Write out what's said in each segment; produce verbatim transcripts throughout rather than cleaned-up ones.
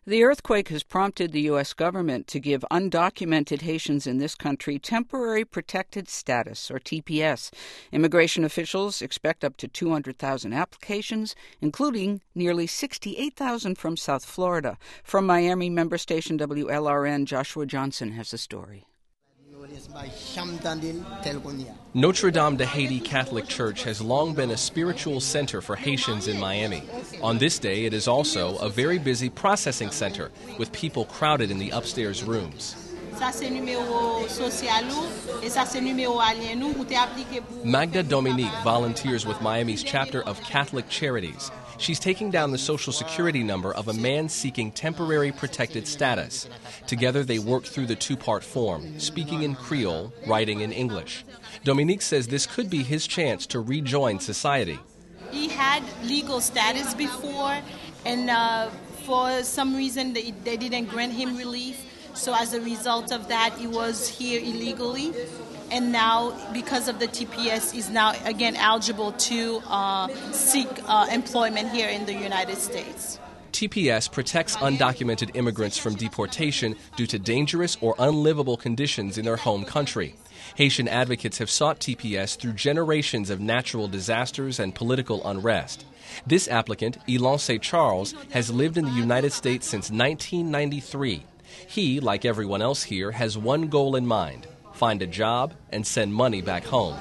The earthquake has prompted the U S government to give undocumented Haitians in this country temporary protected status, or T P S. Immigration officials expect up to two hundred thousand applications, including nearly sixty-eight thousand from South Florida. From Miami, member station W L R N, Joshua Johnson has the story. Notre Dame de Haiti Catholic Church has long been a spiritual center for Haitians in Miami. On this day, it is also a very busy processing center with people crowded in the upstairs rooms. Magda Dominique volunteers with Miami's chapter of Catholic Charities. She's taking down the Social Security number of a man seeking temporary protected status. Together, they work through the two-part form, speaking in Creole, writing in English. Dominique says this could be his chance to rejoin society. He had legal status before, and uh, for some reason they, they didn't grant him relief. So as a result of that, he was here illegally. And now, because of the T P S, is now again eligible to uh, seek uh, employment here in the United States. T P S protects undocumented immigrants from deportation due to dangerous or unlivable conditions in their home country. Haitian advocates have sought T P S through generations of natural disasters and political unrest. This applicant, Ilonce Charles, has lived in the United States since nineteen ninety-three. He, like everyone else here, has one goal in mind: find a job and send money back home.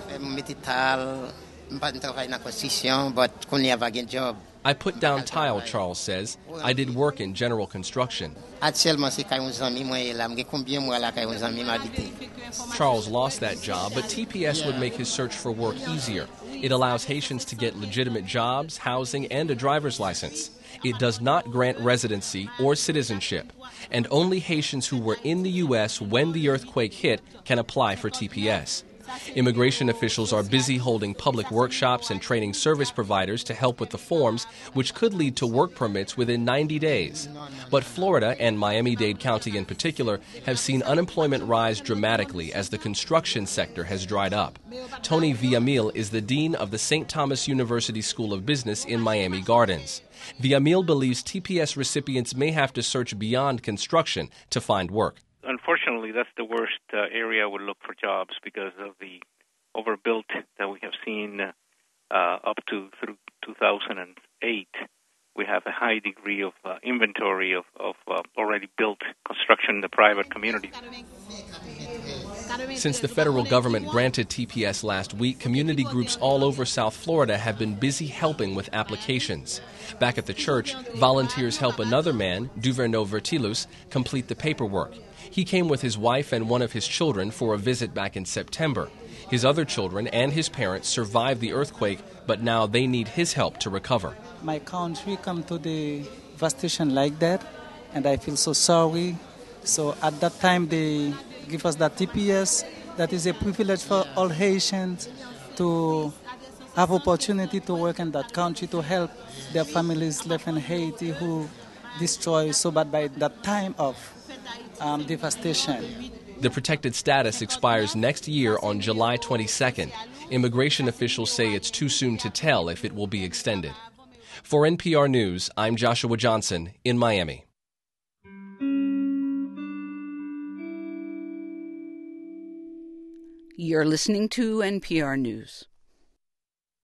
I put down tile, Charles says. I did work in general construction. Charles lost that job, but T P S would make his search for work easier. It allows Haitians to get legitimate jobs, housing, and a driver's license. It does not grant residency or citizenship, and only Haitians who were in the U S when the earthquake hit can apply for T P S. Immigration officials are busy holding public workshops and training service providers to help with the forms, which could lead to work permits within ninety days. But Florida, and Miami-Dade County in particular, have seen unemployment rise dramatically as the construction sector has dried up. Tony Villamil is the dean of the Saint Thomas University School of Business in Miami Gardens. Villamil believes T P S recipients may have to search beyond construction to find work. Unfortunately, that's the worst uh, area we look for jobs because of the overbuilt that we have seen uh, up to through two thousand eight. We have a high degree of uh, inventory of, of uh, already built construction in the private community. Since the federal government granted T P S last week, community groups all over South Florida have been busy helping with applications. Back at the church, volunteers help another man, Duverneau Vertilus, complete the paperwork. He came with his wife and one of his children for a visit back in September. His other children and his parents survived the earthquake, but now they need his help to recover. My country come to the devastation like that, and I feel so sorry. So at that time, they give us that T P S. That is a privilege for all Haitians to have opportunity to work in that country, to help their families left in Haiti who destroyed so bad by that time of um, devastation. The protected status expires next year on July twenty-second. Immigration officials say it's too soon to tell if it will be extended. For N P R News, I'm Joshua Johnson in Miami. You're listening to N P R News.